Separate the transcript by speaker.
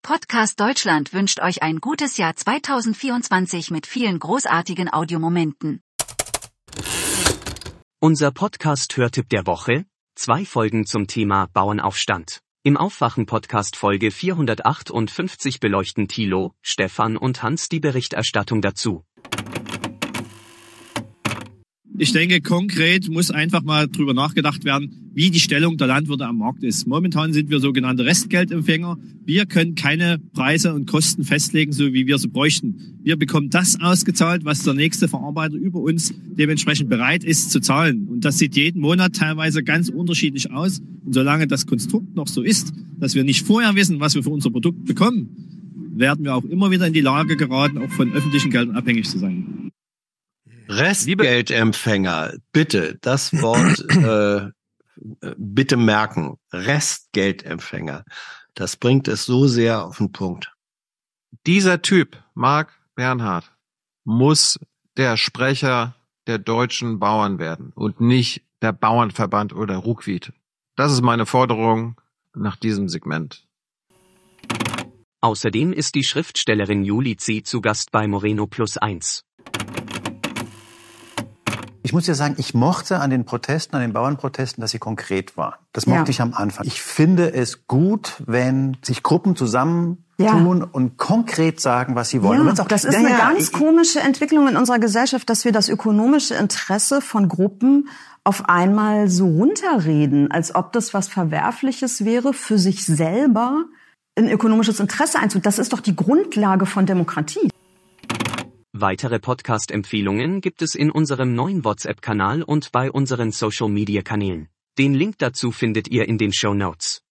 Speaker 1: Podcast Deutschland wünscht euch ein gutes Jahr 2024 mit vielen großartigen Audiomomenten.
Speaker 2: Unser Podcast-Hörtipp der Woche: 2 Folgen zum Thema Bauernaufstand. Im Aufwachen-Podcast Folge 458 beleuchten Thilo, Stefan und Hans die Berichterstattung dazu.
Speaker 3: Ich denke, konkret muss einfach mal drüber nachgedacht werden, wie die Stellung der Landwirte am Markt ist. Momentan sind wir sogenannte Restgeldempfänger. Wir können keine Preise und Kosten festlegen, so wie wir sie bräuchten. Wir bekommen das ausgezahlt, was der nächste Verarbeiter über uns dementsprechend bereit ist zu zahlen. Und das sieht jeden Monat teilweise ganz unterschiedlich aus. Und solange das Konstrukt noch so ist, dass wir nicht vorher wissen, was wir für unser Produkt bekommen, werden wir auch immer wieder in die Lage geraten, auch von öffentlichen Geldern abhängig zu sein.
Speaker 4: Restgeldempfänger, bitte, das Wort bitte merken. Restgeldempfänger, das bringt es so sehr auf den Punkt.
Speaker 5: Dieser Typ, Marc Bernhard, muss der Sprecher der deutschen Bauern werden und nicht der Bauernverband oder Ruckwied. Das ist meine Forderung nach diesem Segment.
Speaker 2: Außerdem ist die Schriftstellerin Julie C. zu Gast bei Moreno Plus 1.
Speaker 6: Ich muss ja sagen, ich mochte an den Protesten, an den Bauernprotesten, dass sie konkret waren. Das mochte ich am Anfang. Ich finde es gut, wenn sich Gruppen zusammentun und konkret sagen, was sie wollen.
Speaker 7: Ja, das ist eine ganz komische Entwicklung in unserer Gesellschaft, dass wir das ökonomische Interesse von Gruppen auf einmal so runterreden, als ob das was Verwerfliches wäre, für sich selber ein ökonomisches Interesse einzugehen. Das ist doch die Grundlage von Demokratie.
Speaker 2: Weitere Podcast-Empfehlungen gibt es in unserem neuen WhatsApp-Kanal und bei unseren Social-Media-Kanälen. Den Link dazu findet ihr in den Shownotes.